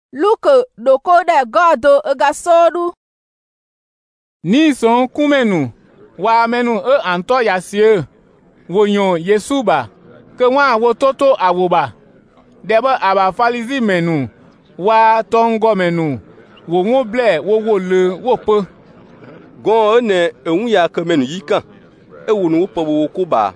Luke doko de godo ga sodu. Ni son kumenu wa menu anto yasie wonyo Yesuba ke wa wo toto awoba deba aba falizi menu wa tongo menu wo ngoble wo le wo pe gon ne ehun ya ke menu yika e wo no po wo ko ba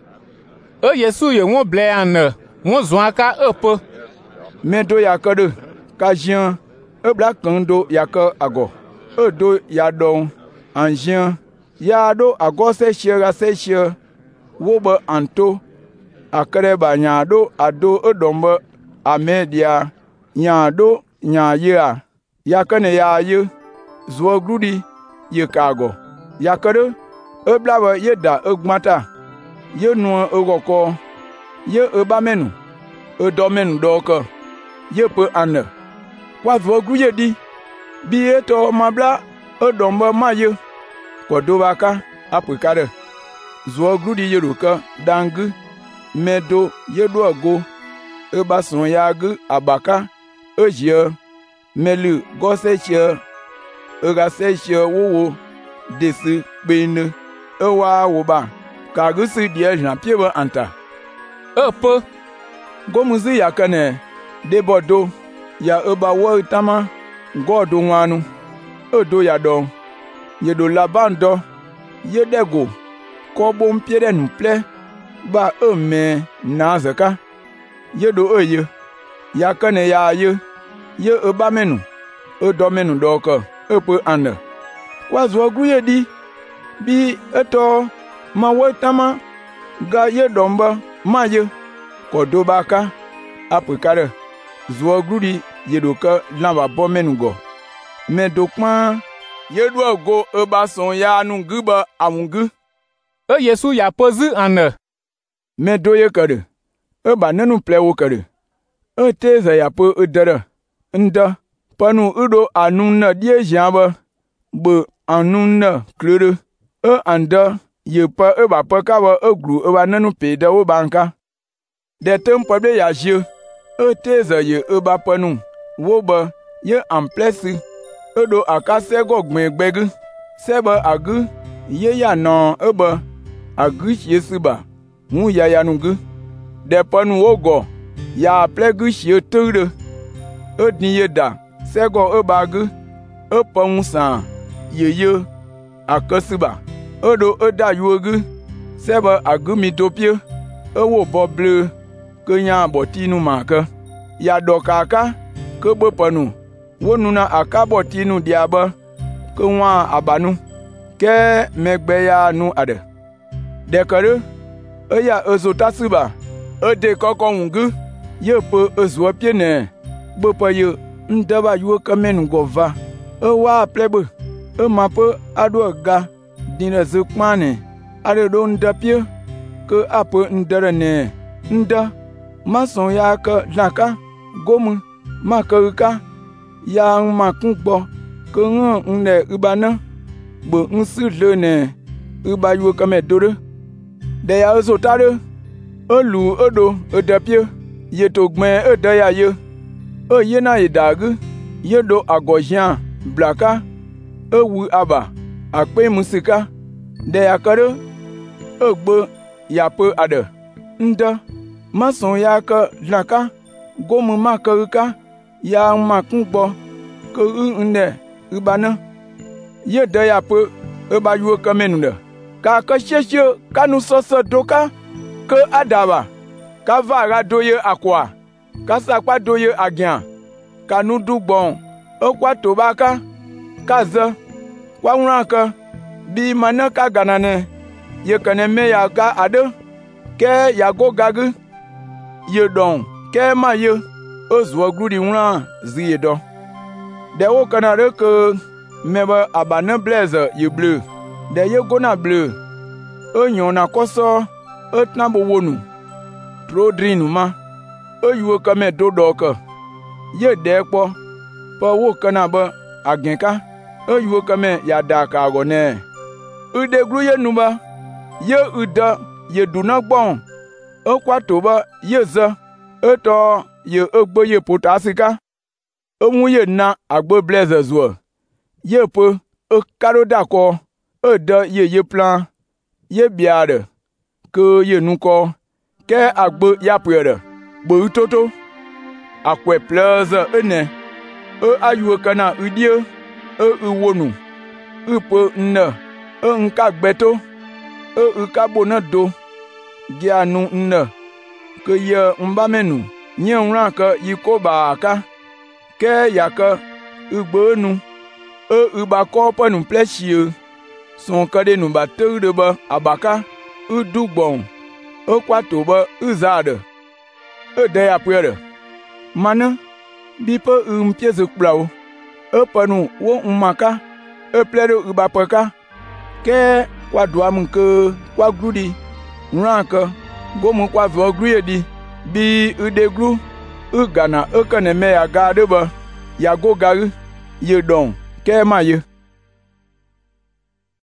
Yesu ye ngoble an wo zo aka pe medo ya ke de ka jian bla kan do ya ke ago do ya don anjian ya do ago se shia wo be anto akere ba nya do ado edombe amedia nya do nya ya kane ya ye zo grudi ye kago ya kere eblawe ye da egmata ye nu egoko ye ebamenu edomenu doka ye pe ane wa zo gru ye di bi eto mabla edombe ma ye kodobaka apukare zo grudi ye roka dangu medo yedo ago ebason yag abaka ejie melu goseche egaseche wowo desi bene ewa woba kagusi die jan piebe anta epe gomuzi yakane debodo ya eba wo tama godo nwanu odo ya don yedo labando yedego kobo mpiede nuple ba ome na zaka yedo oye ya kane ya ye ebamenu edomenu doka epe ane wazo gruye di bi eto ma wetama ga ye domba ma ye kodobaka apukare zo grudi yedoka lamba bomenu go medokma yedo ago ebason ya nu guba amungu Yesu ya pozi ane medo ye kare eba nenu plewo kare teze ya po edere nda panu udo anun na die jamba be anun na klere anda ye pa eba pa ka wa egru eba nenu pede wo banka de tempo be ya je teze ye eba panu wo ba ye amplesi edo akase gogmen gbegu seba agu ye ya no eba agu yesuba mu ya yanugu de panu ogo ya plegu shie ture odni yeda sego ebagu eponsa yeye akasuba odo oda yuogu seba agumi dopie ewo boble kenya botinu maka ya dokaka ke bopanu wonuna akabotinu diaba ke nwa abanu ke megbe ya nu ade dekare eya ezotasuba ede koko wungu ye pe ezuo piene gbepo ye ndaba yuo kamenu gova ewa plebe emape ado ga dine zukmane ade do ndapie ke ape ndere ne nda mason ya ka laka gomu makarika ya makungbo ke nne ubana gbe nsu le ne uba yuo kamedore de ya ezotare olu odo edapie yetogmen edaya ye oye na idagu yedo agojian blaka ewu aba akpe musika de yakare egbe yape ade nda mason yaka laka gomu makarika ya makungbo ke nne ubana ye de yape eba yuo kamenu de ka kasheshe kanu soso doka ke adaba ka vara doye akwa ka sakpa doye agian ka nudugbon okwa tobaka ka ze kwa nranka bi mana ka ganane ye kane me ya ga ade ke ya go gagu ye don ke ma ye ozuo grudi nran zi ye do de wo kanare ke mebe abane blaze ye bleu de ye gona bleu onyon na koso etnabo wonu trodrinu ma oyuo kame dodoka ye dekpo po wo kana ba agenka oyuo kame ya daka agone udegru ye nuba ye uda ye duna gbon okwa toba ye za eto ye ogbo ye potasika mu ye na agbe blaze zwo. Ye pe karo d'accord de ye plan ye biade que ye nu ko ke agbe ya pere bo toto akwe plaze ene ayu kana udie wonu pe nne nka gbeto ka bona do gianu nne ke ye mbamenu nye nra ka yiko ba aka ke yaka ugbenu ba ko panu plechie son kade nu ba de ba abaka dugbon kwato ba uzade de ya pere mana bi pe mpieze kplao panu wo mmaka plere ba peka ke kwa duam ke kwa grudi nranka gomu kwa vo gruedi bi udegru ugana kana me ya gade ba ya go garu ye don ke ma ye